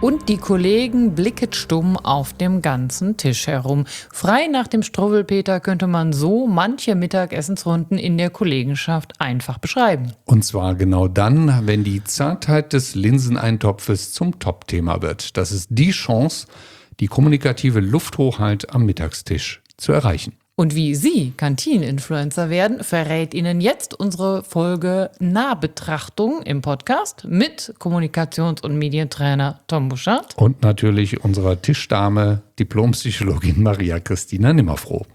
Und die Kollegen blicken stumm auf dem ganzen Tisch herum. Frei nach dem Struwwelpeter könnte man so manche Mittagessensrunden in der Kollegenschaft einfach beschreiben. Und zwar genau dann, wenn die Zartheit des Linseneintopfes zum Topthema wird. Das ist die Chance, die kommunikative Lufthochheit am Mittagstisch zu erreichen. Und wie Sie Kantinen-Influencer werden, verrät Ihnen jetzt unsere Folge Nahbetrachtung im Podcast mit Kommunikations- und Medientrainer Tom Buschardt. Und natürlich unserer Tischdame, Diplompsychologin Maria Christina Nimmerfroh.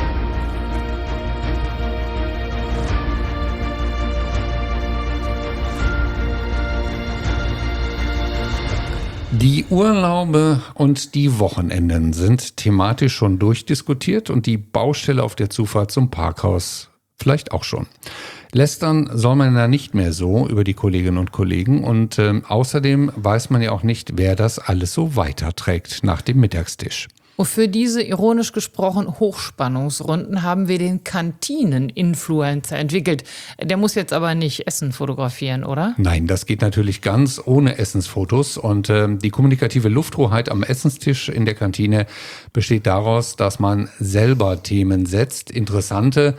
Die Urlaube und die Wochenenden sind thematisch schon durchdiskutiert und die Baustelle auf der Zufahrt zum Parkhaus vielleicht auch schon. Lästern soll man ja nicht mehr so über die Kolleginnen und Kollegen und außerdem weiß man ja auch nicht, wer das alles so weiterträgt nach dem Mittagstisch. Und für diese ironisch gesprochen Hochspannungsrunden haben wir den Kantinen-Influencer entwickelt. Der muss jetzt aber nicht Essen fotografieren, oder? Nein, das geht natürlich ganz ohne Essensfotos. Und die kommunikative Lufthoheit am Essenstisch in der Kantine besteht daraus, dass man selber Themen setzt, interessante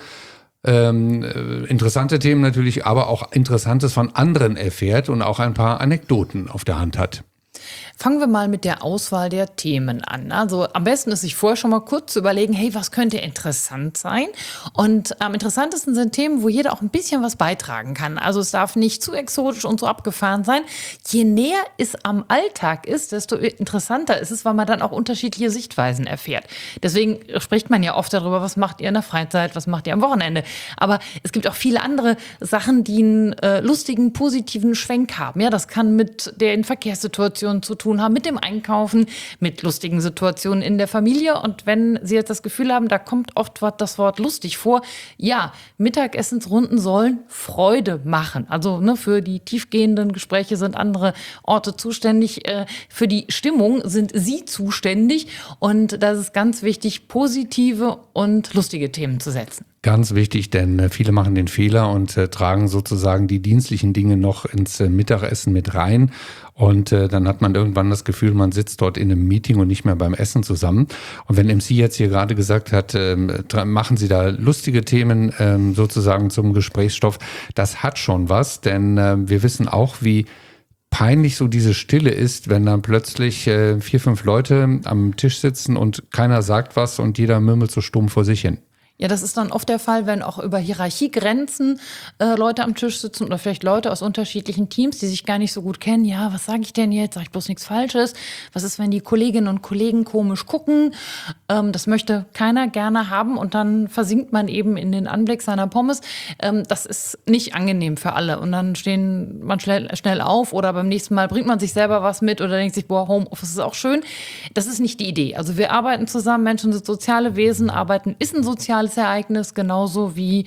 Themen natürlich, aber auch Interessantes von anderen erfährt und auch ein paar Anekdoten auf der Hand hat. Fangen wir mal mit der Auswahl der Themen an. Also am besten ist sich vorher schon mal kurz zu überlegen, hey, was könnte interessant sein? Und am interessantesten sind Themen, wo jeder auch ein bisschen was beitragen kann. Also es darf nicht zu exotisch und so abgefahren sein. Je näher es am Alltag ist, desto interessanter ist es, weil man dann auch unterschiedliche Sichtweisen erfährt. Deswegen spricht man ja oft darüber, was macht ihr in der Freizeit, was macht ihr am Wochenende. Aber es gibt auch viele andere Sachen, die einen lustigen, positiven Schwenk haben. Ja, das kann mit den Verkehrssituationen zu tun haben, mit dem Einkaufen, mit lustigen Situationen in der Familie. Und wenn Sie jetzt das Gefühl haben, da kommt oft das Wort lustig vor, ja, Mittagessensrunden sollen Freude machen. Also für die tiefgehenden Gespräche sind andere Orte zuständig. Für die Stimmung sind Sie zuständig. Und das ist ganz wichtig, positive und lustige Themen zu setzen. Ganz wichtig, denn viele machen den Fehler und tragen sozusagen die dienstlichen Dinge noch ins Mittagessen mit rein. Und dann hat man irgendwann das Gefühl, man sitzt dort in einem Meeting und nicht mehr beim Essen zusammen. Und wenn MC jetzt hier gerade gesagt hat, machen Sie da lustige Themen sozusagen zum Gesprächsstoff, das hat schon was, denn wir wissen auch, wie peinlich so diese Stille ist, wenn dann plötzlich 4, 5 Leute am Tisch sitzen und keiner sagt was und jeder murmelt so stumm vor sich hin. Ja, das ist dann oft der Fall, wenn auch über Hierarchiegrenzen Leute am Tisch sitzen oder vielleicht Leute aus unterschiedlichen Teams, die sich gar nicht so gut kennen. Ja, was sage ich denn jetzt? Sag ich bloß nichts Falsches? Was ist, wenn die Kolleginnen und Kollegen komisch gucken? Das möchte keiner gerne haben und dann versinkt man eben in den Anblick seiner Pommes. Das ist nicht angenehm für alle und dann stehen man schnell auf oder beim nächsten Mal bringt man sich selber was mit oder denkt sich, boah, Homeoffice ist auch schön. Das ist nicht die Idee. Also wir arbeiten zusammen, Menschen sind soziale Wesen, arbeiten ist ein soziales Ereignis, genauso wie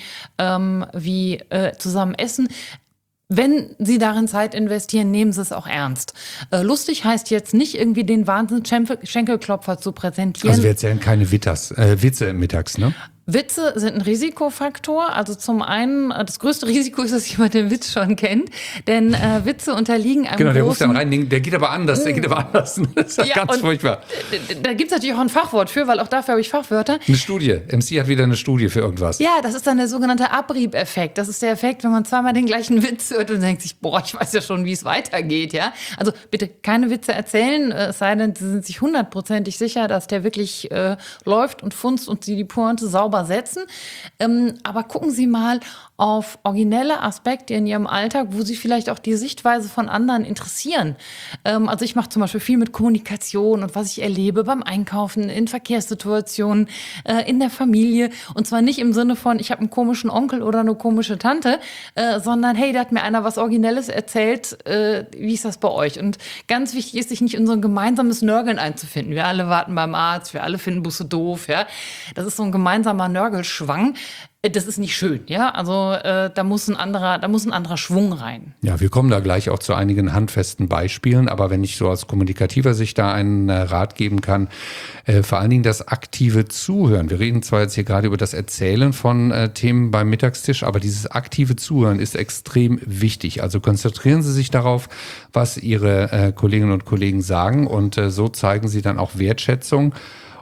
zusammen essen. Wenn Sie darin Zeit investieren, nehmen Sie es auch ernst. Lustig heißt jetzt nicht irgendwie den Wahnsinns-Schenkelklopfer zu präsentieren. Also wir erzählen keine Witze mittags, ne? Witze sind ein Risikofaktor. Also zum einen, das größte Risiko ist, dass jemand den Witz schon kennt. Denn Witze unterliegen einem Genau, der ruft großen... dann rein, der geht aber anders. Das ist ja ganz furchtbar. Da gibt es natürlich auch ein Fachwort für, weil auch dafür habe ich Fachwörter. Eine Studie. MC hat wieder eine Studie für irgendwas. Ja, das ist dann der sogenannte Abriebeffekt. Das ist der Effekt, wenn man zweimal den gleichen Witz hört und denkt sich, boah, ich weiß ja schon, wie es weitergeht. Ja? Also bitte keine Witze erzählen, es sei denn, Sie sind sich 100%ig sicher, dass der wirklich läuft und funzt und Sie die Pointe sauber setzen. Aber gucken Sie mal auf originelle Aspekte in Ihrem Alltag, wo Sie vielleicht auch die Sichtweise von anderen interessieren. Also ich mache zum Beispiel viel mit Kommunikation und was ich erlebe beim Einkaufen, in Verkehrssituationen, in der Familie. Und zwar nicht im Sinne von, ich habe einen komischen Onkel oder eine komische Tante, sondern hey, da hat mir einer was Originelles erzählt. Wie ist das bei euch? Und ganz wichtig ist, sich nicht in so ein gemeinsames Nörgeln einzufinden. Wir alle warten beim Arzt, wir alle finden Busse doof. Ja? Das ist so ein gemeinsamer Nörgelschwang. Das ist nicht schön, ja. Also da muss ein anderer Schwung rein. Ja, wir kommen da gleich auch zu einigen handfesten Beispielen, aber wenn ich so aus kommunikativer Sicht da einen Rat geben kann, vor allen Dingen das aktive Zuhören. Wir reden zwar jetzt hier gerade über das Erzählen von Themen beim Mittagstisch, aber dieses aktive Zuhören ist extrem wichtig. Also konzentrieren Sie sich darauf, was Ihre Kolleginnen und Kollegen sagen, und so zeigen Sie dann auch Wertschätzung.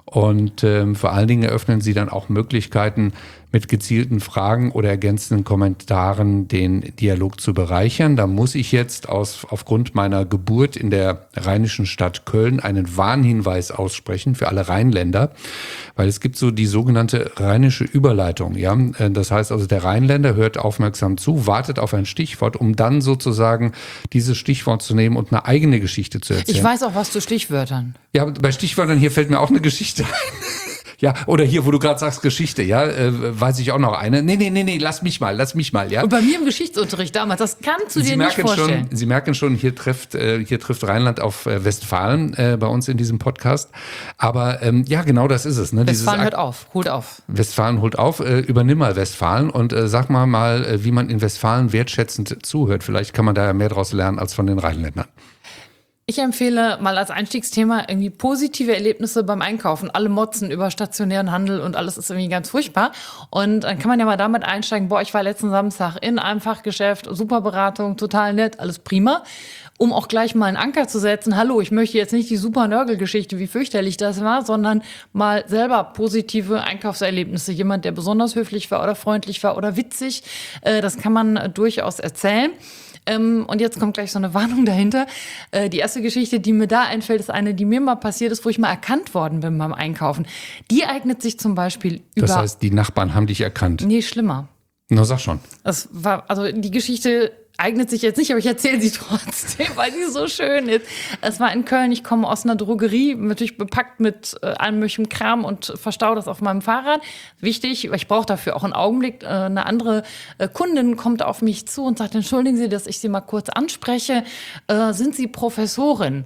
Und vor allen Dingen eröffnen Sie dann auch Möglichkeiten, mit gezielten Fragen oder ergänzenden Kommentaren den Dialog zu bereichern. Da muss ich jetzt aufgrund meiner Geburt in der rheinischen Stadt Köln einen Warnhinweis aussprechen für alle Rheinländer, weil es gibt so die sogenannte rheinische Überleitung. Ja? Das heißt also, der Rheinländer hört aufmerksam zu, wartet auf ein Stichwort, um dann sozusagen dieses Stichwort zu nehmen und eine eigene Geschichte zu erzählen. Ich weiß auch was zu Stichwörtern. Ja, bei Stichwörtern hier fällt mir auch eine Geschichte ein. Ja, oder hier, wo du gerade sagst, Geschichte, ja, weiß ich auch noch eine. Nee, lass mich mal, ja. Und bei mir im Geschichtsunterricht damals, das kannst du dir nicht vorstellen. Sie merken schon, hier trifft Rheinland auf Westfalen bei uns in diesem Podcast. Aber ja, genau das ist es. Ne? Westfalen hört auf, holt auf. Westfalen holt auf, übernimm mal Westfalen und sag mal, wie man in Westfalen wertschätzend zuhört. Vielleicht kann man da ja mehr draus lernen als von den Rheinländern. Ich empfehle mal als Einstiegsthema irgendwie positive Erlebnisse beim Einkaufen. Alle motzen über stationären Handel und alles ist irgendwie ganz furchtbar. Und dann kann man ja mal damit einsteigen, ich war letzten Samstag in einem Fachgeschäft, super Beratung, total nett, alles prima. Um auch gleich mal einen Anker zu setzen, hallo, ich möchte jetzt nicht die super Nörgelgeschichte, wie fürchterlich das war, sondern mal selber positive Einkaufserlebnisse. Jemand, der besonders höflich war oder freundlich war oder witzig, das kann man durchaus erzählen. Und jetzt kommt gleich so eine Warnung dahinter. Die erste Geschichte, die mir da einfällt, ist eine, die mir mal passiert ist, wo ich mal erkannt worden bin beim Einkaufen. Die eignet sich zum Beispiel über... Das heißt, die Nachbarn haben dich erkannt? Nee, schlimmer. Na, sag schon. Also die Geschichte eignet sich jetzt nicht, aber ich erzähle sie trotzdem, weil sie so schön ist. Es war in Köln, ich komme aus einer Drogerie, natürlich bepackt mit allem möglichen Kram und verstaue das auf meinem Fahrrad. Wichtig, ich brauche dafür auch einen Augenblick. Eine andere Kundin kommt auf mich zu und sagt, entschuldigen Sie, dass ich Sie mal kurz anspreche. Sind Sie Professorin?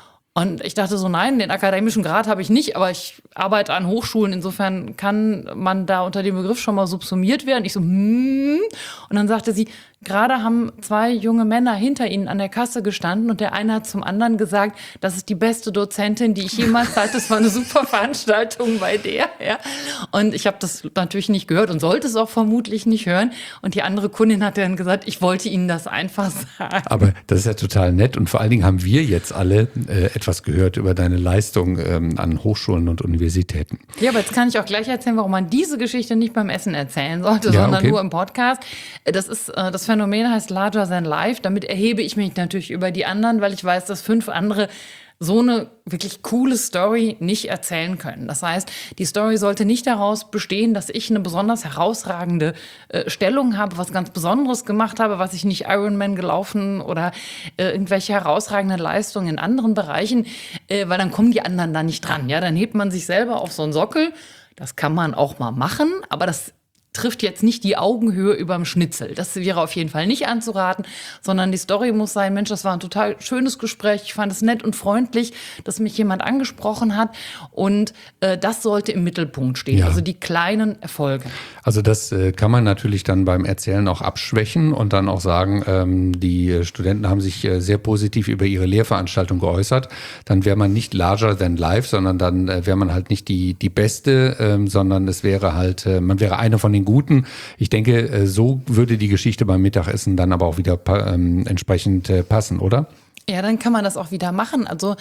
Und ich dachte so, nein, den akademischen Grad habe ich nicht, aber ich arbeite an Hochschulen. Insofern kann man da unter dem Begriff schon mal subsumiert werden. Ich so, Und dann sagte sie, gerade haben 2 junge Männer hinter Ihnen an der Kasse gestanden und der eine hat zum anderen gesagt, das ist die beste Dozentin, die ich jemals hatte. Das war eine super Veranstaltung bei der. Ja. Und ich habe das natürlich nicht gehört und sollte es auch vermutlich nicht hören. Und die andere Kundin hat dann gesagt, ich wollte Ihnen das einfach sagen. Aber das ist ja total nett und vor allen Dingen haben wir jetzt alle etwas gehört über deine Leistung an Hochschulen und Universitäten. Ja, aber jetzt kann ich auch gleich erzählen, warum man diese Geschichte nicht beim Essen erzählen sollte, sondern nur im Podcast. Das Phänomen heißt Larger Than Life. Damit erhebe ich mich natürlich über die anderen, weil ich weiß, dass 5 andere so eine wirklich coole Story nicht erzählen können. Das heißt, die Story sollte nicht daraus bestehen, dass ich eine besonders herausragende Stellung habe, was ganz Besonderes gemacht habe, was ich nicht Ironman gelaufen oder irgendwelche herausragenden Leistungen in anderen Bereichen, weil dann kommen die anderen da nicht dran. Ja, dann hebt man sich selber auf so einen Sockel. Das kann man auch mal machen, aber das trifft jetzt nicht die Augenhöhe überm Schnitzel. Das wäre auf jeden Fall nicht anzuraten, sondern die Story muss sein, Mensch, das war ein total schönes Gespräch, ich fand es nett und freundlich, dass mich jemand angesprochen hat und das sollte im Mittelpunkt stehen, also die kleinen Erfolge. Also das kann man natürlich dann beim Erzählen auch abschwächen und dann auch sagen, die Studenten haben sich sehr positiv über ihre Lehrveranstaltung geäußert. Dann wäre man nicht larger than life, sondern dann wäre man halt nicht die Beste, sondern es wäre halt, man wäre eine von den Guten. Ich denke, so würde die Geschichte beim Mittagessen dann aber auch wieder entsprechend passen, oder? Ja, dann kann man das auch wieder machen. Also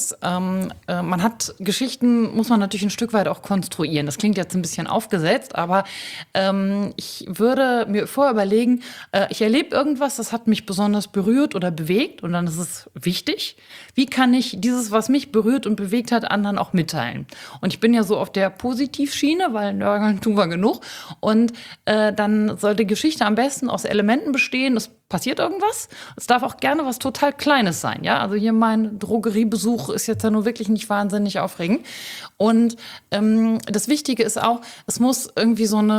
man hat Geschichten, muss man natürlich ein Stück weit auch konstruieren. Das klingt jetzt ein bisschen aufgesetzt, aber ich würde mir vorher überlegen, ich erlebe irgendwas, das hat mich besonders berührt oder bewegt und dann ist es wichtig. Wie kann ich dieses, was mich berührt und bewegt hat, anderen auch mitteilen? Und ich bin ja so auf der Positivschiene, weil nörgeln tun wir genug. Und dann soll die Geschichte am besten aus Elementen bestehen. Es passiert irgendwas. Es darf auch gerne was total Kleines sein. Ja, also hier mein Drogeriebesuch ist jetzt ja nur wirklich nicht wahnsinnig aufregend. Und das Wichtige ist auch, es muss irgendwie so eine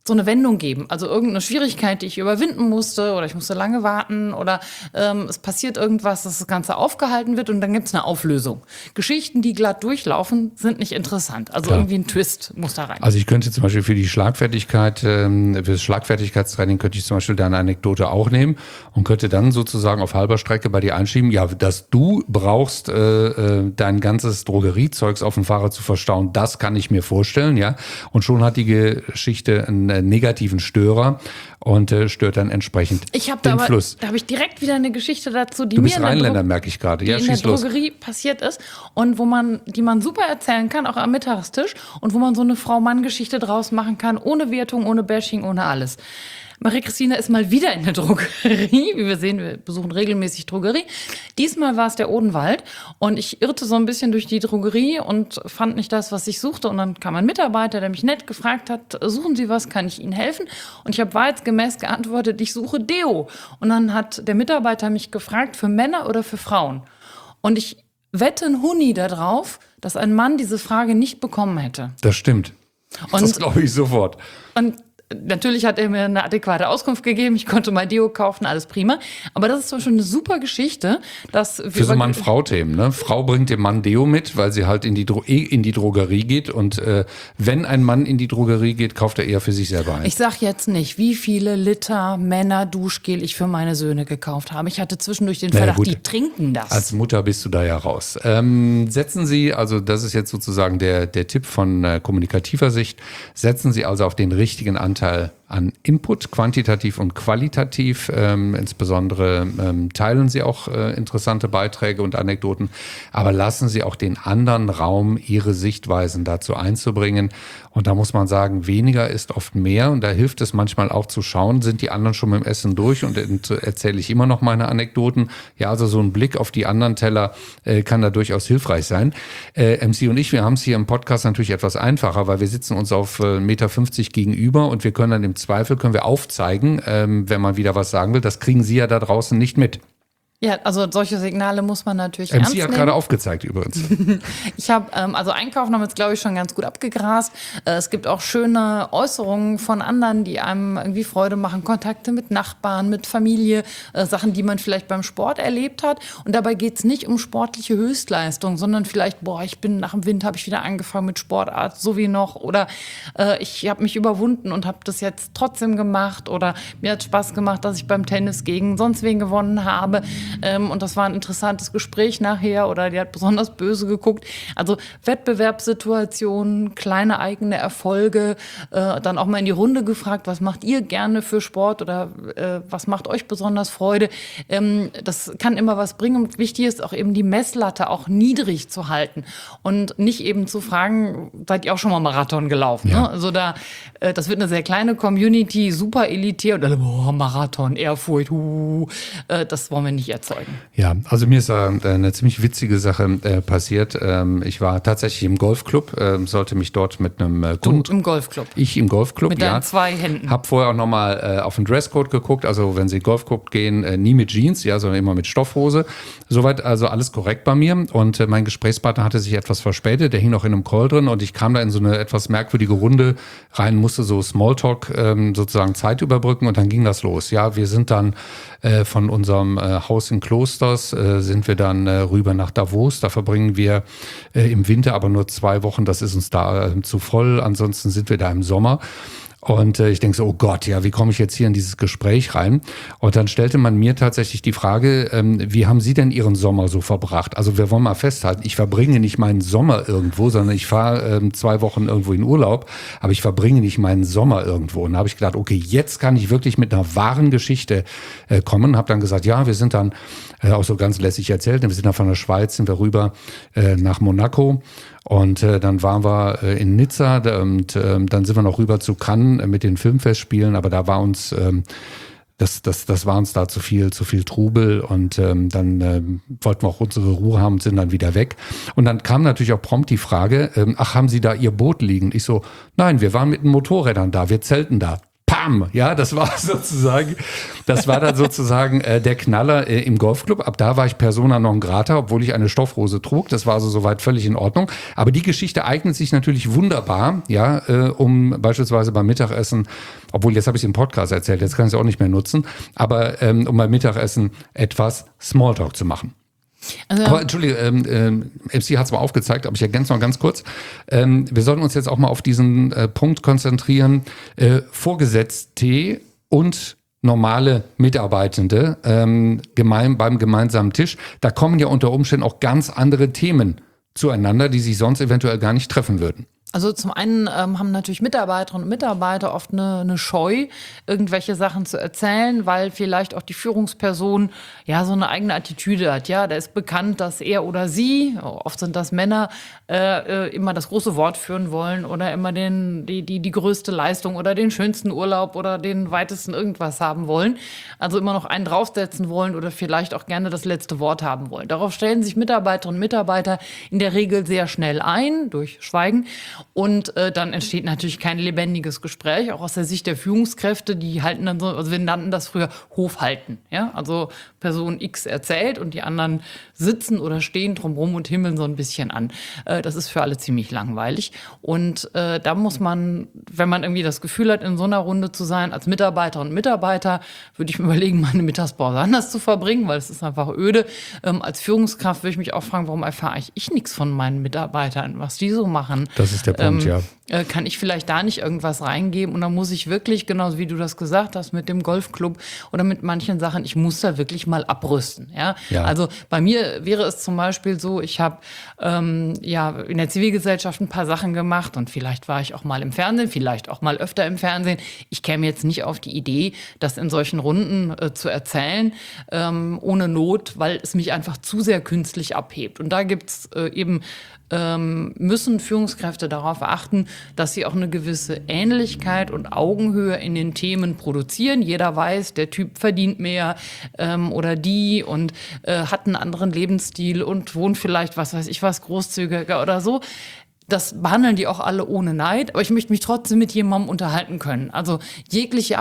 so eine Wendung geben. Also irgendeine Schwierigkeit, die ich überwinden musste oder ich musste lange warten oder es passiert irgendwas, dass das Ganze aufgehalten wird und dann gibt es eine Auflösung. Geschichten, die glatt durchlaufen, sind nicht interessant. Also irgendwie ein Twist muss da rein. Also ich könnte zum Beispiel für die Schlagfertigkeit, für das Schlagfertigkeitstraining könnte ich zum Beispiel deine Anekdote auch nehmen und könnte dann sozusagen auf halber Strecke bei dir einschieben, ja, dass du brauchst, dein ganzes Drogeriezeugs auf dem Fahrrad zu verstauen, das kann ich mir vorstellen, ja. Und schon hat die Geschichte einen negativen Störer und stört dann entsprechend den Fluss. Da habe ich direkt wieder eine Geschichte dazu, die du bist mir Rheinländer, merke ich gerade. Ja, in der Drogerie passiert ist und die man super erzählen kann, auch am Mittagstisch und wo man so eine Frau-Mann-Geschichte draus machen kann, ohne Wertung, ohne Bashing, ohne alles. Marie-Christine ist mal wieder in der Drogerie. Wie wir sehen, wir besuchen regelmäßig Drogerie. Diesmal war es der Odenwald und ich irrte so ein bisschen durch die Drogerie und fand nicht das, was ich suchte. Und dann kam ein Mitarbeiter, der mich nett gefragt hat, suchen Sie was, kann ich Ihnen helfen? Und ich habe wahrheitsgemäß geantwortet, ich suche Deo. Und dann hat der Mitarbeiter mich gefragt, für Männer oder für Frauen? Und ich wette ein Huni darauf, dass ein Mann diese Frage nicht bekommen hätte. Das stimmt. Das glaube ich sofort. Und natürlich hat er mir eine adäquate Auskunft gegeben. Ich konnte mal Deo kaufen, alles prima. Aber das ist zum Beispiel eine super Geschichte, dass wir für so Mann-Frau-Themen. Ne? Frau bringt dem Mann Deo mit, weil sie halt in die Drogerie geht. Und wenn ein Mann in die Drogerie geht, kauft er eher für sich selber ein. Ich sag jetzt nicht, wie viele Liter Männer-Duschgel ich für meine Söhne gekauft habe. Ich hatte zwischendurch den Verdacht, die trinken das. Als Mutter bist du da ja raus. Setzen Sie, also das ist jetzt sozusagen der Tipp von kommunikativer Sicht, setzen Sie also auf den richtigen Anteil an Input, quantitativ und qualitativ. Insbesondere teilen Sie auch interessante Beiträge und Anekdoten, aber lassen Sie auch den anderen Raum, Ihre Sichtweisen dazu einzubringen. Und da muss man sagen, weniger ist oft mehr. Und da hilft es manchmal auch zu schauen, sind die anderen schon mit dem Essen durch und erzähle ich immer noch meine Anekdoten. Ja, also so ein Blick auf die anderen Teller kann da durchaus hilfreich sein. MC und ich, wir haben es hier im Podcast natürlich etwas einfacher, weil wir sitzen uns auf 1,50 Meter gegenüber und wir können dann im Zweifel aufzeigen, wenn man wieder was sagen will. Das kriegen Sie ja da draußen nicht mit. Ja, also solche Signale muss man natürlich ernst MC nehmen. hat gerade aufgezeigt übrigens. Ich habe, also Einkaufen haben wir jetzt, glaube ich, schon ganz gut abgegrast. Es gibt auch schöne Äußerungen von anderen, die einem irgendwie Freude machen. Kontakte mit Nachbarn, mit Familie, Sachen, die man vielleicht beim Sport erlebt hat. Und dabei geht's nicht um sportliche Höchstleistung, sondern vielleicht, nach dem Winter habe ich wieder angefangen mit Sportart, so wie noch. Oder ich habe mich überwunden und habe das jetzt trotzdem gemacht. Oder mir hat Spaß gemacht, dass ich beim Tennis gegen sonst wen gewonnen habe. Und das war ein interessantes Gespräch nachher oder die hat besonders böse geguckt. Also Wettbewerbssituationen, kleine eigene Erfolge, dann auch mal in die Runde gefragt, was macht ihr gerne für Sport oder was macht euch besonders Freude. Das kann immer was bringen und wichtig ist auch eben die Messlatte auch niedrig zu halten und nicht eben zu fragen, seid ihr auch schon mal Marathon gelaufen? Ja. Ne? Also das wird eine sehr kleine Community, super elitär und alle, Marathon, Ehrfurcht, das wollen wir nicht erzeugen. Ja, also mir ist eine ziemlich witzige Sache passiert. Ich war tatsächlich im Golfclub, sollte mich dort mit einem Kunden... Du im Golfclub? Ich im Golfclub, mit deinen 2 Händen. Hab vorher auch nochmal auf den Dresscode geguckt. Also wenn Sie in den Golfclub gehen, nie mit Jeans, ja, sondern immer mit Stoffhose. Soweit also alles korrekt bei mir. Und mein Gesprächspartner hatte sich etwas verspätet. Der hing noch in einem Call drin und ich kam da in so eine etwas merkwürdige Runde rein, musste so Smalltalk sozusagen Zeit überbrücken und dann ging das los. Ja, wir sind dann von unserem Haus in Klosters sind wir dann rüber nach Davos. Da verbringen wir im Winter aber nur 2 Wochen. Das ist uns da zu voll. Ansonsten sind wir da im Sommer. Und ich denke so, oh Gott, ja, wie komme ich jetzt hier in dieses Gespräch rein? Und dann stellte man mir tatsächlich die Frage, wie haben Sie denn Ihren Sommer so verbracht? Also wir wollen mal festhalten, ich verbringe nicht meinen Sommer irgendwo, sondern ich fahre 2 Wochen irgendwo in Urlaub, aber ich verbringe nicht meinen Sommer irgendwo. Und da habe ich gedacht, okay, jetzt kann ich wirklich mit einer wahren Geschichte kommen. Habe dann gesagt, ja, wir sind dann auch so ganz lässig erzählt, wir sind dann von der Schweiz, sind wir rüber nach Monaco. Und dann waren wir in Nizza und dann sind wir noch rüber zu Cannes mit den Filmfestspielen, aber da war uns das war uns da zu viel Trubel und dann wollten wir auch unsere Ruhe haben und sind dann wieder weg. Und dann kam natürlich auch prompt die Frage, ach, haben Sie da Ihr Boot liegen? Ich so, nein, wir waren mit den Motorrädern da, wir zelten da. Pam! Ja, das war dann sozusagen der Knaller im Golfclub. Ab da war ich Persona non grata, obwohl ich eine Stoffhose trug. Das war also soweit völlig in Ordnung. Aber die Geschichte eignet sich natürlich wunderbar, ja, um beispielsweise beim Mittagessen, obwohl jetzt habe ich es im Podcast erzählt, jetzt kann ich es auch nicht mehr nutzen, aber um beim Mittagessen etwas Smalltalk zu machen. Also, aber Entschuldige, MC hat es mal aufgezeigt, aber ich ergänze noch ganz kurz. Wir sollten uns jetzt auch mal auf diesen Punkt konzentrieren. Vorgesetzte und normale Mitarbeitende beim gemeinsamen Tisch, da kommen ja unter Umständen auch ganz andere Themen zueinander, die sich sonst eventuell gar nicht treffen würden. Also zum einen haben natürlich Mitarbeiterinnen und Mitarbeiter oft eine Scheu, irgendwelche Sachen zu erzählen, weil vielleicht auch die Führungsperson ja so eine eigene Attitüde hat. Ja, da ist bekannt, dass er oder sie, oft sind das Männer, immer das große Wort führen wollen oder immer die größte Leistung oder den schönsten Urlaub oder den weitesten irgendwas haben wollen. Also immer noch einen draufsetzen wollen oder vielleicht auch gerne das letzte Wort haben wollen. Darauf stellen sich Mitarbeiterinnen und Mitarbeiter in der Regel sehr schnell ein, durch Schweigen. Und dann entsteht natürlich kein lebendiges Gespräch, auch aus der Sicht der Führungskräfte, die halten dann so, also wir nannten das früher Hofhalten. Ja? Also Person X erzählt und die anderen sitzen oder stehen drumherum und himmeln so ein bisschen an. Das ist für alle ziemlich langweilig. Und da muss man, wenn man irgendwie das Gefühl hat, in so einer Runde zu sein, als Mitarbeiterin und Mitarbeiter, würde ich mir überlegen, meine Mittagspause anders zu verbringen, weil es ist einfach öde. Als Führungskraft würde ich mich auch fragen, warum erfahre ich nichts von meinen Mitarbeitern, was die so machen. Das ist der Punkt, ja. Kann ich vielleicht da nicht irgendwas reingeben? Und dann muss ich wirklich, genauso wie du das gesagt hast, mit dem Golfclub oder mit manchen Sachen, ich muss da wirklich mal abrüsten. Ja? Also bei mir wäre es zum Beispiel so, ich habe in der Zivilgesellschaft ein paar Sachen gemacht und vielleicht war ich auch mal im Fernsehen, vielleicht auch mal öfter im Fernsehen. Ich käme jetzt nicht auf die Idee, das in solchen Runden zu erzählen, ohne Not, weil es mich einfach zu sehr künstlich abhebt. Und da gibt's müssen Führungskräfte darauf achten, dass sie auch eine gewisse Ähnlichkeit und Augenhöhe in den Themen produzieren. Jeder weiß, der Typ verdient mehr oder die und hat einen anderen Lebensstil und wohnt vielleicht, was weiß ich was, großzügiger oder so. Das behandeln die auch alle ohne Neid, aber ich möchte mich trotzdem mit jemandem unterhalten können. Also jegliche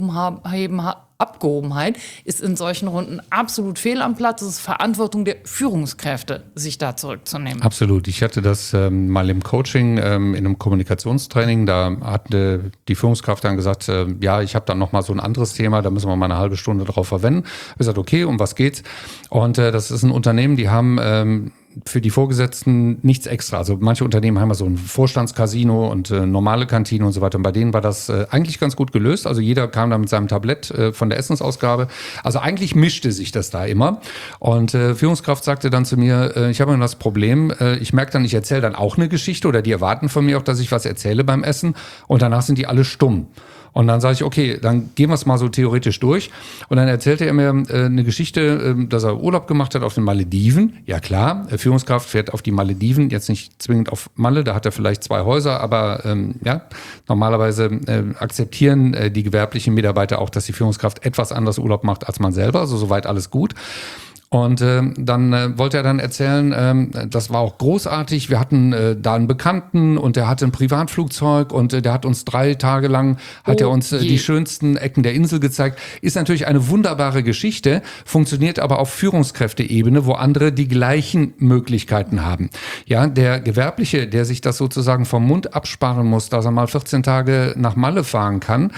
Abgehobenheit ist in solchen Runden absolut fehl am Platz. Es ist Verantwortung der Führungskräfte, sich da zurückzunehmen. Absolut. Ich hatte das mal im Coaching, in einem Kommunikationstraining. Da hatte die Führungskraft dann gesagt, ich habe dann noch mal so ein anderes Thema, da müssen wir mal eine halbe Stunde drauf verwenden. Ich habe gesagt, okay, um was geht's? Und das ist ein Unternehmen, die haben für die Vorgesetzten nichts extra. Also manche Unternehmen haben ja so ein Vorstandscasino und normale Kantine und so weiter. Und bei denen war das eigentlich ganz gut gelöst. Also jeder kam da mit seinem Tablett von der Essensausgabe. Also eigentlich mischte sich das da immer. Und Führungskraft sagte dann zu mir, ich habe immer das Problem, ich merke dann, ich erzähle dann auch eine Geschichte oder die erwarten von mir auch, dass ich was erzähle beim Essen. Und danach sind die alle stumm. Und dann sage ich, okay, dann gehen wir es mal so theoretisch durch. Und dann erzählte er mir eine Geschichte, dass er Urlaub gemacht hat auf den Malediven. Ja klar, Führungskraft fährt auf die Malediven, jetzt nicht zwingend auf Malle, da hat er vielleicht 2 Häuser, aber normalerweise akzeptieren die gewerblichen Mitarbeiter auch, dass die Führungskraft etwas anders Urlaub macht als man selber. Also soweit alles gut. Und dann wollte er dann erzählen, das war auch großartig, wir hatten da einen Bekannten und der hatte ein Privatflugzeug und der hat uns 3 Tage lang, die schönsten Ecken der Insel gezeigt. Ist natürlich eine wunderbare Geschichte, funktioniert aber auf Führungskräfteebene, wo andere die gleichen Möglichkeiten haben. Ja, der Gewerbliche, der sich das sozusagen vom Mund absparen muss, dass er mal 14 Tage nach Malle fahren kann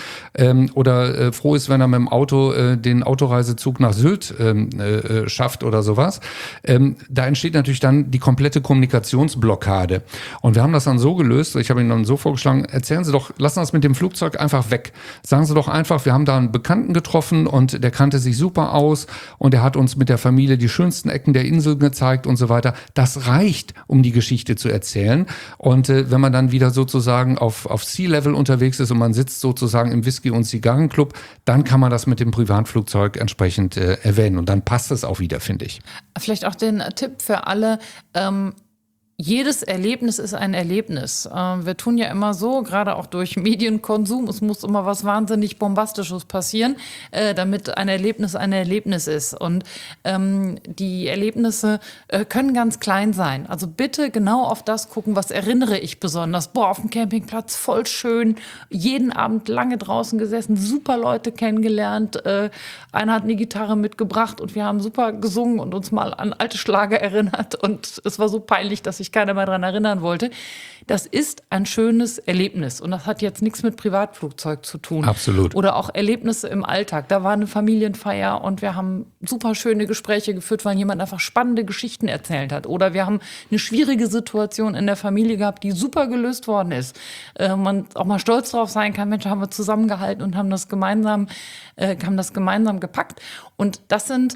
oder froh ist, wenn er mit dem Auto den Autoreisezug nach Sylt schafft oder sowas, da entsteht natürlich dann die komplette Kommunikationsblockade. Und wir haben das dann so gelöst, ich habe Ihnen dann so vorgeschlagen, erzählen Sie doch, lassen Sie das mit dem Flugzeug einfach weg. Sagen Sie doch einfach, wir haben da einen Bekannten getroffen und der kannte sich super aus und der hat uns mit der Familie die schönsten Ecken der Insel gezeigt und so weiter. Das reicht, um die Geschichte zu erzählen. Und wenn man dann wieder sozusagen auf Sea-Level unterwegs ist und man sitzt sozusagen im Whisky- und Zigarrenclub, dann kann man das mit dem Privatflugzeug entsprechend erwähnen und dann passt es auch wieder, finde ich. Vielleicht auch den Tipp für alle, Jedes Erlebnis ist ein Erlebnis. Wir tun ja immer so, gerade auch durch Medienkonsum, es muss immer was wahnsinnig Bombastisches passieren, damit ein Erlebnis ist. Und die Erlebnisse können ganz klein sein. Also bitte genau auf das gucken, was erinnere ich besonders. Boah, auf dem Campingplatz voll schön, jeden Abend lange draußen gesessen, super Leute kennengelernt. Einer hat eine Gitarre mitgebracht und wir haben super gesungen und uns mal an alte Schlager erinnert. Und es war so peinlich, dass sich keiner mehr daran erinnern wollte. Das ist ein schönes Erlebnis und das hat jetzt nichts mit Privatflugzeug zu tun. Absolut. Oder auch Erlebnisse im Alltag. Da war eine Familienfeier und wir haben super schöne Gespräche geführt, weil jemand einfach spannende Geschichten erzählt hat. Oder wir haben eine schwierige Situation in der Familie gehabt, die super gelöst worden ist. Man auch mal stolz drauf sein kann, Mensch, haben wir zusammengehalten und haben das gemeinsam gepackt. Und das sind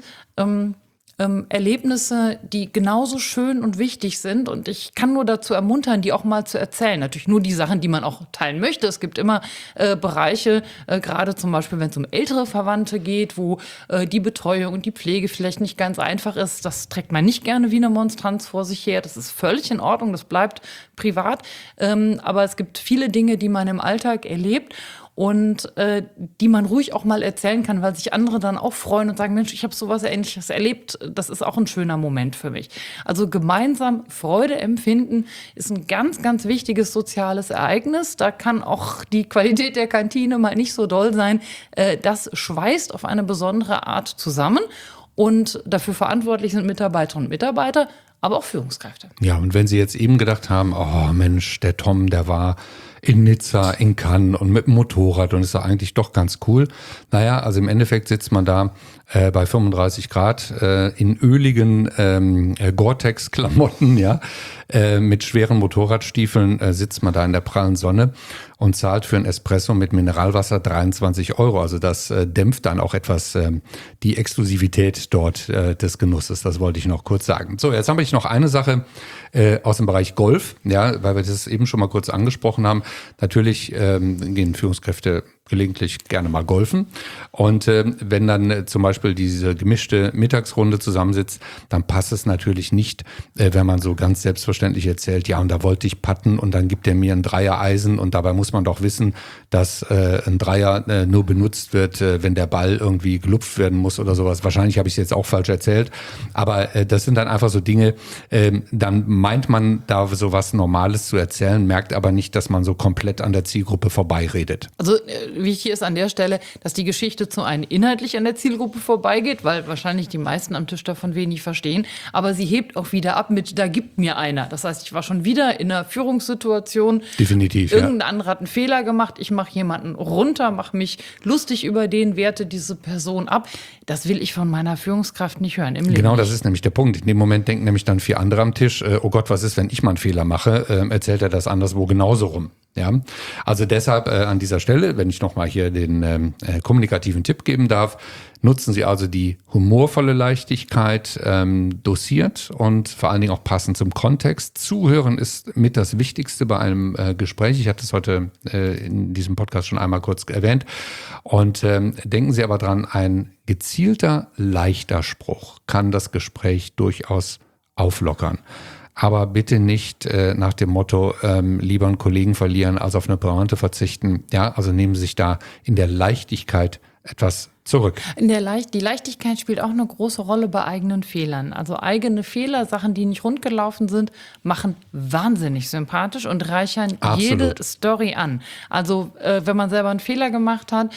Erlebnisse, die genauso schön und wichtig sind. Und ich kann nur dazu ermuntern, die auch mal zu erzählen. Natürlich nur die Sachen, die man auch teilen möchte. Es gibt immer Bereiche, gerade zum Beispiel, wenn es um ältere Verwandte geht, wo die Betreuung und die Pflege vielleicht nicht ganz einfach ist. Das trägt man nicht gerne wie eine Monstranz vor sich her. Das ist völlig in Ordnung, das bleibt privat. Aber es gibt viele Dinge, die man im Alltag erlebt und die man ruhig auch mal erzählen kann, weil sich andere dann auch freuen und sagen, Mensch, ich habe sowas Ähnliches erlebt. Das ist auch ein schöner Moment für mich. Also gemeinsam Freude empfinden ist ein ganz, ganz wichtiges soziales Ereignis. Da kann auch die Qualität der Kantine mal nicht so doll sein. Das schweißt auf eine besondere Art zusammen und dafür verantwortlich sind Mitarbeiterinnen und Mitarbeiter, aber auch Führungskräfte. Ja, und wenn Sie jetzt eben gedacht haben, oh Mensch, der Tom, der war in Nizza, in Cannes und mit dem Motorrad und ist ja eigentlich doch ganz cool. Naja, also im Endeffekt sitzt man da bei 35 Grad in öligen Gore-Tex-Klamotten, ja, mit schweren Motorradstiefeln sitzt man da in der prallen Sonne und zahlt für ein Espresso mit Mineralwasser 23 €. Also das dämpft dann auch etwas die Exklusivität dort des Genusses. Das wollte ich noch kurz sagen. So, jetzt habe ich noch eine Sache aus dem Bereich Golf, ja, weil wir das eben schon mal kurz angesprochen haben. Natürlich gehen Führungskräfte gelegentlich gerne mal golfen. Und wenn dann zum Beispiel diese gemischte Mittagsrunde zusammensitzt, dann passt es natürlich nicht, wenn man so ganz selbstverständlich erzählt, ja, und da wollte ich putten und dann gibt er mir ein Dreiereisen und dabei muss man doch wissen, dass ein Dreier nur benutzt wird, wenn der Ball irgendwie gelupft werden muss oder sowas. Wahrscheinlich habe ich es jetzt auch falsch erzählt, aber das sind dann einfach so Dinge, dann meint man da sowas Normales zu erzählen, merkt aber nicht, dass man so komplett an der Zielgruppe vorbeiredet. Also wichtig ist an der Stelle, dass die Geschichte zum einen inhaltlich an der Zielgruppe vorbeigeht, weil wahrscheinlich die meisten am Tisch davon wenig verstehen, aber sie hebt auch wieder ab mit, da gibt mir einer. Das heißt, ich war schon wieder in einer Führungssituation. Definitiv, Irgendein anderer hat einen Fehler gemacht, ich mache jemanden runter, mache mich lustig über den, werte diese Person ab. Das will ich von meiner Führungskraft nicht hören im Leben. Genau, das ist nämlich der Punkt. In dem Moment denken nämlich dann 4 andere am Tisch, oh Gott, was ist, wenn ich mal einen Fehler mache? Erzählt er das anderswo genauso rum. Ja, also deshalb an dieser Stelle, wenn ich nochmal hier den kommunikativen Tipp geben darf, nutzen Sie also die humorvolle Leichtigkeit dosiert und vor allen Dingen auch passend zum Kontext. Zuhören ist mit das Wichtigste bei einem Gespräch. Ich hatte es heute in diesem Podcast schon einmal kurz erwähnt. Und denken Sie aber dran, ein gezielter, leichter Spruch kann das Gespräch durchaus auflockern. Aber bitte nicht nach dem Motto, lieber einen Kollegen verlieren, als auf eine Pointe verzichten. Ja, also nehmen Sie sich da in der Leichtigkeit etwas zurück. Die Leichtigkeit spielt auch eine große Rolle bei eigenen Fehlern. Also eigene Fehler, Sachen, die nicht rund gelaufen sind, machen wahnsinnig sympathisch und reichern jede Story an. Also wenn man selber einen Fehler gemacht hat,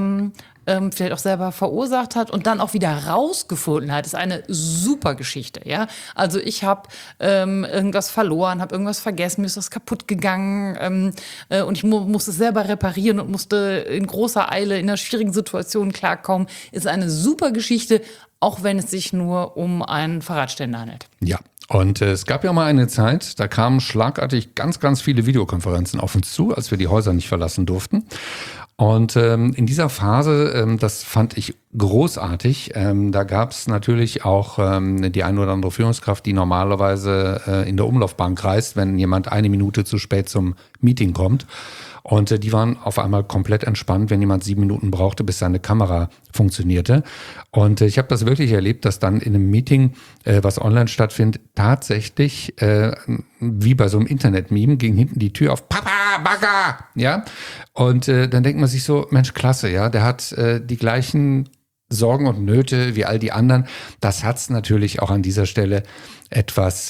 vielleicht auch selber verursacht hat und dann auch wieder rausgefunden hat, ist eine super Geschichte. Ja? Also ich habe irgendwas verloren, habe irgendwas vergessen, mir ist was kaputt gegangen und ich musste es selber reparieren und musste in großer Eile in einer schwierigen Situation klarkommen. Ist eine super Geschichte, auch wenn es sich nur um einen Fahrradständer handelt. Ja. Und es gab ja mal eine Zeit, da kamen schlagartig ganz, ganz viele Videokonferenzen auf uns zu, als wir die Häuser nicht verlassen durften. Und in dieser Phase, das fand ich großartig. Da gab es natürlich auch die eine oder andere Führungskraft, die normalerweise in der Umlaufbahn kreist, wenn jemand eine Minute zu spät zum Meeting kommt. Und die waren auf einmal komplett entspannt, wenn jemand 7 Minuten brauchte, bis seine Kamera funktionierte. Und ich habe das wirklich erlebt, dass dann in einem Meeting, was online stattfindet, tatsächlich wie bei so einem Internet-Meme ging hinten die Tür auf, Papa, Bagger, ja. Und dann denkt man sich so, Mensch, klasse, ja, der hat die gleichen Sorgen und Nöte wie all die anderen. Das hat's natürlich auch an dieser Stelle etwas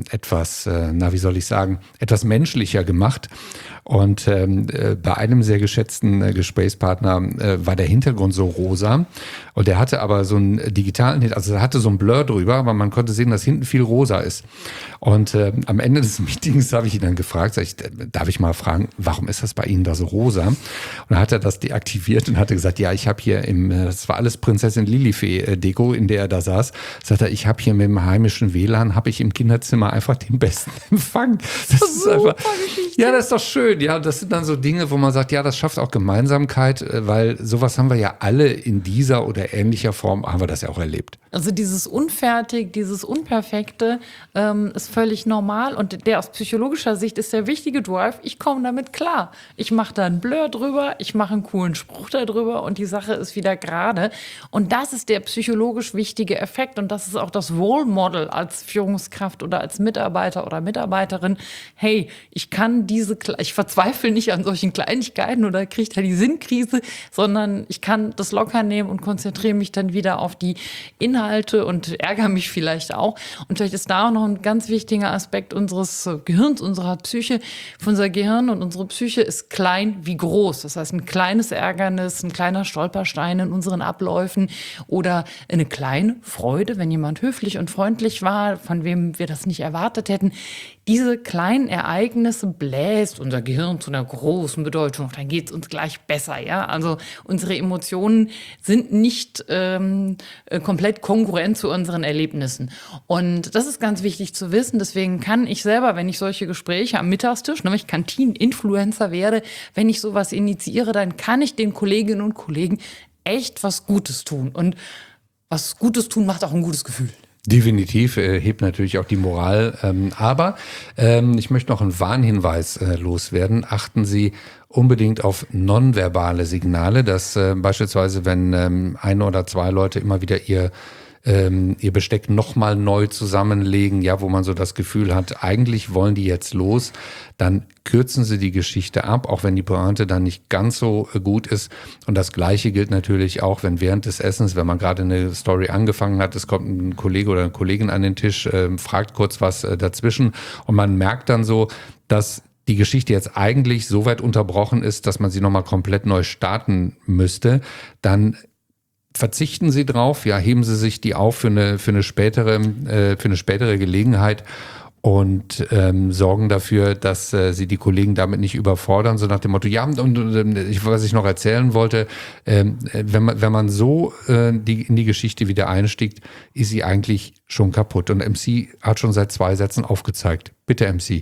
menschlicher gemacht. Und bei einem sehr geschätzten Gesprächspartner war der Hintergrund so rosa. Und der hatte aber so einen digitalen, also er hatte so ein Blur drüber, aber man konnte sehen, dass hinten viel rosa ist. Und am Ende des Meetings habe ich ihn dann gefragt, darf ich mal fragen, warum ist das bei Ihnen da so rosa? Und dann hat er das deaktiviert und hatte gesagt, ja, ich habe hier das war alles Prinzessin Lilifee-Deko, in der er da saß. Sagt er, ich habe hier mit dem heimischen WLAN, habe ich im Kinderzimmer einfach den besten Empfang. Das ist einfach, ja, das ist doch schön. Ja, das sind dann so Dinge, wo man sagt, ja, das schafft auch Gemeinsamkeit, weil sowas haben wir ja alle in dieser oder ähnlicher Form, haben wir das ja auch erlebt. Also dieses Unfertig, dieses Unperfekte ist völlig normal und der aus psychologischer Sicht ist der wichtige Drive, ich komme damit klar. Ich mache da einen Blur drüber, ich mache einen coolen Spruch da drüber und die Sache ist wieder gerade. Und das ist der psychologisch wichtige Effekt und das ist auch das Role Model als Führungskraft oder als Mitarbeiter oder Mitarbeiterin. Hey, ich verzweifle nicht an solchen Kleinigkeiten oder kriege da die Sinnkrise, sondern ich kann das locker nehmen und konzentriere mich dann wieder auf die Inhalte und ärgere mich vielleicht auch. Und vielleicht ist da auch noch ein ganz wichtiger Aspekt unseres Gehirns, unserer Psyche. Unser Gehirn und unsere Psyche ist klein wie groß. Das heißt, ein kleines Ärgernis, ein kleiner Stolperstein in unseren Abläufen oder eine kleine Freude, wenn jemand höflich und freundlich war, von wem wir das nicht erwartet hätten. Diese kleinen Ereignisse bläst unser Gehirn zu einer großen Bedeutung. Dann geht es uns gleich besser, ja. Also unsere Emotionen sind nicht komplett kongruent zu unseren Erlebnissen. Und das ist ganz wichtig zu wissen. Deswegen kann ich selber, wenn ich solche Gespräche am Mittagstisch, nämlich Kantinen-Influencer werde, wenn ich sowas initiiere, dann kann ich den Kolleginnen und Kollegen echt was Gutes tun. Und was Gutes tun macht auch ein gutes Gefühl. Definitiv, hebt natürlich auch die Moral. Aber ich möchte noch einen Warnhinweis loswerden. Achten Sie unbedingt auf nonverbale Signale, dass beispielsweise, wenn 1 oder 2 Leute immer wieder ihr Besteck nochmal neu zusammenlegen, ja, wo man so das Gefühl hat, eigentlich wollen die jetzt los, dann kürzen Sie die Geschichte ab, auch wenn die Pointe dann nicht ganz so gut ist. Und das Gleiche gilt natürlich auch, wenn während des Essens, wenn man gerade eine Story angefangen hat, es kommt ein Kollege oder eine Kollegin an den Tisch, fragt kurz was dazwischen und man merkt dann so, dass die Geschichte jetzt eigentlich so weit unterbrochen ist, dass man sie nochmal komplett neu starten müsste, dann verzichten Sie drauf, ja, heben Sie sich die auf für eine spätere Gelegenheit und sorgen dafür, dass Sie die Kollegen damit nicht überfordern, so nach dem Motto, ja, und was ich noch erzählen wollte, wenn man so in die Geschichte wieder einstiegt, ist sie eigentlich schon kaputt. Und MC hat schon seit 2 Sätzen aufgezeigt. Bitte, MC.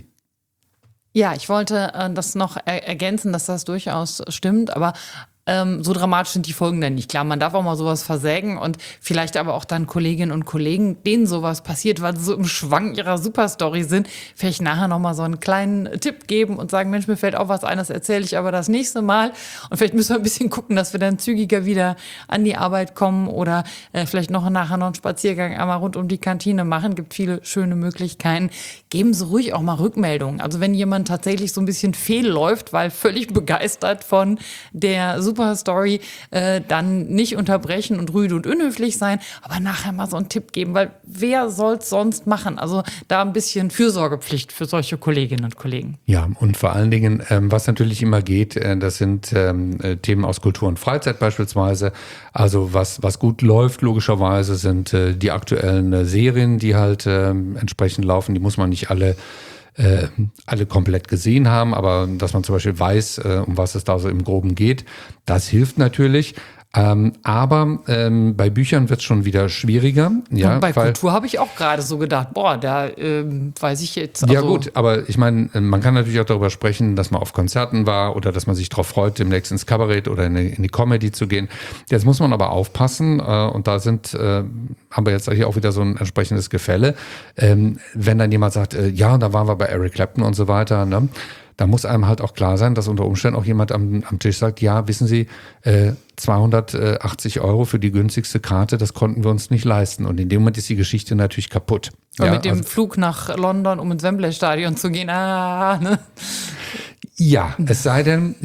Ja, ich wollte das noch ergänzen, dass das durchaus stimmt, aber so dramatisch sind die Folgen dann nicht. Klar, man darf auch mal sowas versägen und vielleicht aber auch dann Kolleginnen und Kollegen, denen sowas passiert, weil sie so im Schwang ihrer Superstory sind, vielleicht nachher noch mal so einen kleinen Tipp geben und sagen, Mensch, mir fällt auch was ein, das erzähle ich aber das nächste Mal. Und vielleicht müssen wir ein bisschen gucken, dass wir dann zügiger wieder an die Arbeit kommen oder vielleicht nachher noch einen Spaziergang einmal rund um die Kantine machen. Gibt viele schöne Möglichkeiten. Geben Sie ruhig auch mal Rückmeldungen. Also wenn jemand tatsächlich so ein bisschen fehlläuft, weil völlig begeistert von der Superstory, dann nicht unterbrechen und rüde und unhöflich sein, aber nachher mal so einen Tipp geben, weil wer soll's sonst machen? Also da ein bisschen Fürsorgepflicht für solche Kolleginnen und Kollegen. Ja, und vor allen Dingen, was natürlich immer geht, das sind Themen aus Kultur und Freizeit beispielsweise. Also was gut läuft, logischerweise, sind die aktuellen Serien, die halt entsprechend laufen. Die muss man nicht alle komplett gesehen haben, aber dass man zum Beispiel weiß, um was es da so im Groben geht, das hilft natürlich. Aber bei Büchern wird es schon wieder schwieriger. Ja, Und bei Kultur habe ich auch gerade so gedacht, boah, da weiß ich jetzt. Also ja gut, aber ich meine, man kann natürlich auch darüber sprechen, dass man auf Konzerten war oder dass man sich darauf freut, demnächst ins Kabarett oder in die Comedy zu gehen. Jetzt muss man aber aufpassen und da haben wir jetzt hier auch wieder so ein entsprechendes Gefälle. Wenn dann jemand sagt, ja, da waren wir bei Eric Clapton und so weiter, ne? Da muss einem halt auch klar sein, dass unter Umständen auch jemand am Tisch sagt, ja, wissen Sie, 280 € für die günstigste Karte, das konnten wir uns nicht leisten. Und in dem Moment ist die Geschichte natürlich kaputt. Ja, mit dem Flug nach London, um ins Wembley-Stadion zu gehen, ne? Ja, es sei denn,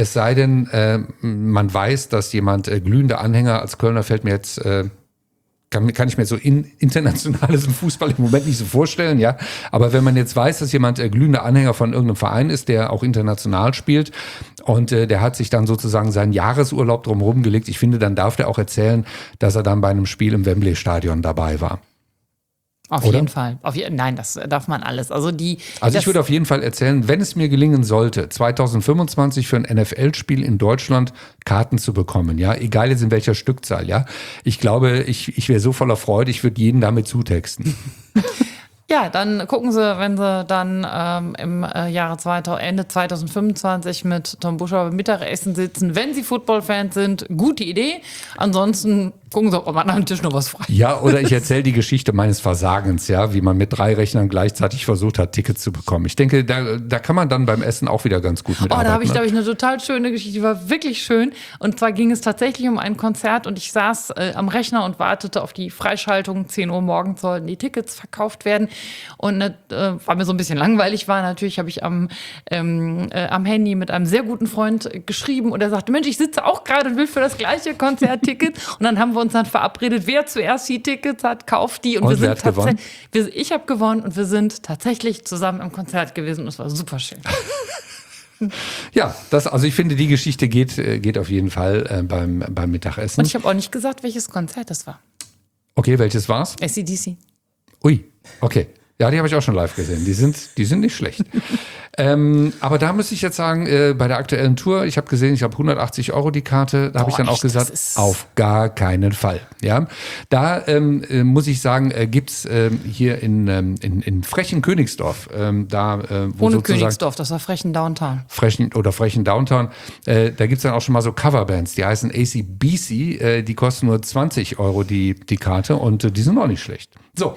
man weiß, dass jemand glühende Anhänger, als Kölner fällt mir jetzt, kann ich mir so internationales Fußball im Moment nicht so vorstellen, ja. Aber wenn man jetzt weiß, dass jemand glühender Anhänger von irgendeinem Verein ist, der auch international spielt und der hat sich dann sozusagen seinen Jahresurlaub drumherum gelegt, ich finde, dann darf der auch erzählen, dass er dann bei einem Spiel im Wembley-Stadion dabei war. Auf jeden Fall. Nein, das darf man alles. Also ich würde auf jeden Fall erzählen, wenn es mir gelingen sollte, 2025 für ein NFL-Spiel in Deutschland Karten zu bekommen, ja, egal jetzt in welcher Stückzahl, ja. Ich glaube, ich wäre so voller Freude, ich würde jeden damit zutexten. Ja, dann gucken Sie, wenn Sie dann im Jahre Ende 2025 mit Tom Buschauer Mittagessen sitzen, wenn Sie Football-Fans sind, gute Idee. Ansonsten gucken Sie, ob am anderen Tisch noch was frei ist. Ja, oder ich erzähle die Geschichte meines Versagens, ja, wie man mit 3 Rechnern gleichzeitig versucht hat, Tickets zu bekommen. Ich denke, da kann man dann beim Essen auch wieder ganz gut mitarbeiten. Da habe ich, glaube ich, eine total schöne Geschichte, die war wirklich schön. Und zwar ging es tatsächlich um ein Konzert und ich saß am Rechner und wartete auf die Freischaltung. 10 Uhr morgens sollten die Tickets verkauft werden. Und war mir so ein bisschen langweilig war. Natürlich habe ich am Handy mit einem sehr guten Freund geschrieben und er sagte, Mensch, ich sitze auch gerade und will für das gleiche Konzert Tickets. Und dann haben wir uns dann verabredet, wer zuerst die Tickets hat, kauft die. Und wer hat gewonnen? Ich habe gewonnen und wir sind tatsächlich zusammen im Konzert gewesen und es war super schön. Ja, also ich finde, die Geschichte geht auf jeden Fall beim Mittagessen. Und ich habe auch nicht gesagt, welches Konzert das war. Okay, welches war's? AC/DC. Ui, okay. Ja, die habe ich auch schon live gesehen. Die sind nicht schlecht. Aber da muss ich jetzt sagen, bei der aktuellen Tour, ich habe gesehen, ich habe 180 € die Karte. Da habe ich dann auch gesagt, auf gar keinen Fall. Ja, da muss ich sagen, gibt's hier in Frechen Königsdorf, Ohne Königsdorf, das war Frechen Downtown. Frechen Downtown, da gibt's dann auch schon mal so Coverbands, die heißen AC/BC, die kosten nur 20 € die Karte und die sind auch nicht schlecht. So,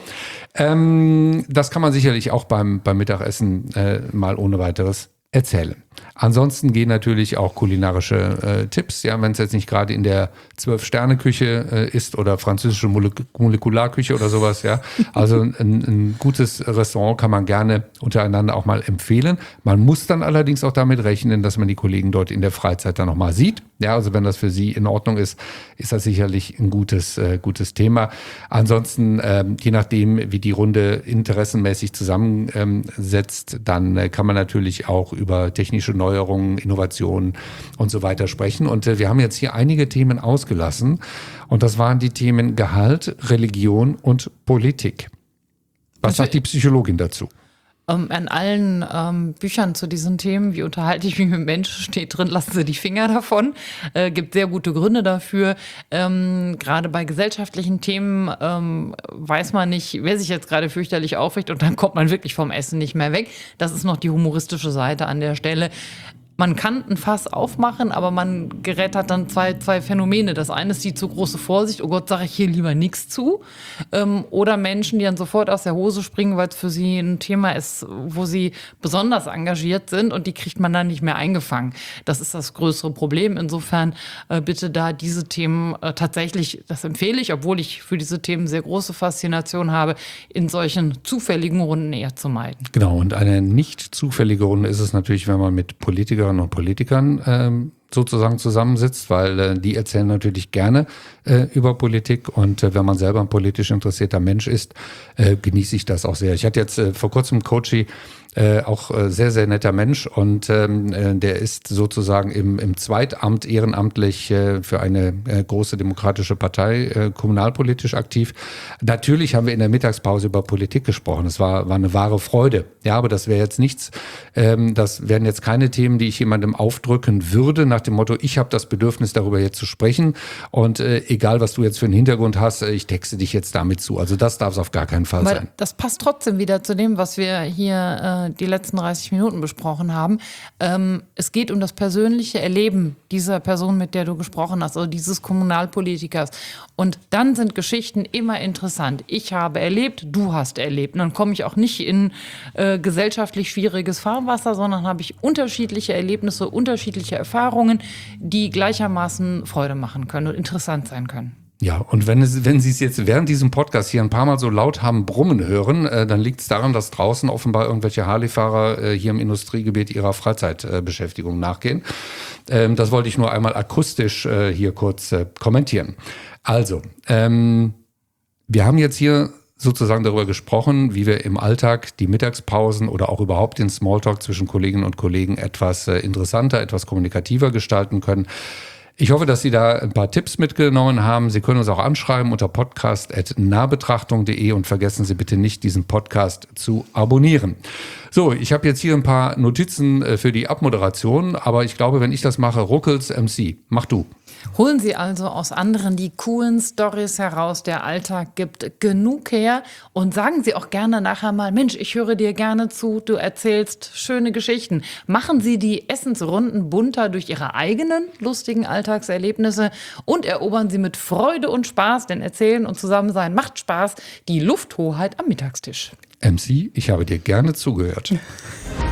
das kann man sicherlich auch beim Mittagessen mal ohne weiteres erzählen. Ansonsten gehen natürlich auch kulinarische Tipps, ja, wenn es jetzt nicht gerade in der 12-Sterne-Küche ist oder französische Molekularküche oder sowas, ja. Also ein gutes Restaurant kann man gerne untereinander auch mal empfehlen. Man muss dann allerdings auch damit rechnen, dass man die Kollegen dort in der Freizeit dann noch mal sieht. Ja, also wenn das für Sie in Ordnung ist, ist das sicherlich ein gutes Thema. Ansonsten, je nachdem, wie die Runde interessenmäßig zusammensetzt, dann kann man natürlich auch über technische Neuerungen, Innovationen und so weiter sprechen. Und wir haben jetzt hier einige Themen ausgelassen. Und das waren die Themen Gehalt, Religion und Politik. Was sagt die Psychologin dazu? An allen Büchern zu diesen Themen, wie unterhalte ich mich mit Menschen, steht drin, lassen Sie die Finger davon. Gibt sehr gute Gründe dafür. Gerade bei gesellschaftlichen Themen weiß man nicht, wer sich jetzt gerade fürchterlich aufregt und dann kommt man wirklich vom Essen nicht mehr weg. Das ist noch die humoristische Seite an der Stelle. Man kann ein Fass aufmachen, aber man gerät hat dann zwei Phänomene. Das eine ist die zu große Vorsicht, oh Gott, sage ich hier lieber nichts zu. Oder Menschen, die dann sofort aus der Hose springen, weil es für sie ein Thema ist, wo sie besonders engagiert sind und die kriegt man dann nicht mehr eingefangen. Das ist das größere Problem. Insofern bitte da diese Themen tatsächlich, das empfehle ich, obwohl ich für diese Themen sehr große Faszination habe, in solchen zufälligen Runden eher zu meiden. Genau, und eine nicht zufällige Runde ist es natürlich, wenn man mit Politikerinnen und Politikern sozusagen zusammensitzt, weil die erzählen natürlich gerne über Politik und wenn man selber ein politisch interessierter Mensch ist, genieße ich das auch sehr. Ich hatte jetzt vor kurzem Coachy auch sehr, sehr netter Mensch und der ist sozusagen im Zweitamt ehrenamtlich für eine große demokratische Partei kommunalpolitisch aktiv. Natürlich haben wir in der Mittagspause über Politik gesprochen. Es war eine wahre Freude. Ja, aber das wäre jetzt nichts, das wären jetzt keine Themen, die ich jemandem aufdrücken würde, nach dem Motto, ich habe das Bedürfnis, darüber jetzt zu sprechen und egal, was du jetzt für einen Hintergrund hast, ich texte dich jetzt damit zu. Also das darf es auf gar keinen Fall sein. Das passt trotzdem wieder zu dem, was wir hier die letzten 30 Minuten besprochen haben. Es geht um das persönliche Erleben dieser Person, mit der du gesprochen hast, also dieses Kommunalpolitikers. Und dann sind Geschichten immer interessant. Ich habe erlebt, du hast erlebt. Und dann komme ich auch nicht in gesellschaftlich schwieriges Fahrwasser, sondern habe ich unterschiedliche Erlebnisse, unterschiedliche Erfahrungen, die gleichermaßen Freude machen können und interessant sein können. Ja, und wenn Sie es jetzt während diesem Podcast hier ein paar Mal so laut haben brummen hören, dann liegt es daran, dass draußen offenbar irgendwelche Harley-Fahrer hier im Industriegebiet ihrer Freizeitbeschäftigung nachgehen. Das wollte ich nur einmal akustisch hier kurz kommentieren. Also, wir haben jetzt hier sozusagen darüber gesprochen, wie wir im Alltag die Mittagspausen oder auch überhaupt den Smalltalk zwischen Kolleginnen und Kollegen etwas interessanter, etwas kommunikativer gestalten können. Ich hoffe, dass Sie da ein paar Tipps mitgenommen haben. Sie können uns auch anschreiben unter podcast@nahbetrachtung.de und vergessen Sie bitte nicht, diesen Podcast zu abonnieren. So, ich habe jetzt hier ein paar Notizen für die Abmoderation, aber ich glaube, wenn ich das mache, ruckelt's MC. Mach du. Holen Sie also aus anderen die coolen Storys heraus, der Alltag gibt genug her und sagen Sie auch gerne nachher mal, Mensch, ich höre dir gerne zu, du erzählst schöne Geschichten. Machen Sie die Essensrunden bunter durch Ihre eigenen lustigen Alltagserlebnisse und erobern Sie mit Freude und Spaß, denn Erzählen und Zusammensein macht Spaß, die Lufthoheit am Mittagstisch. MC, ich habe dir gerne zugehört.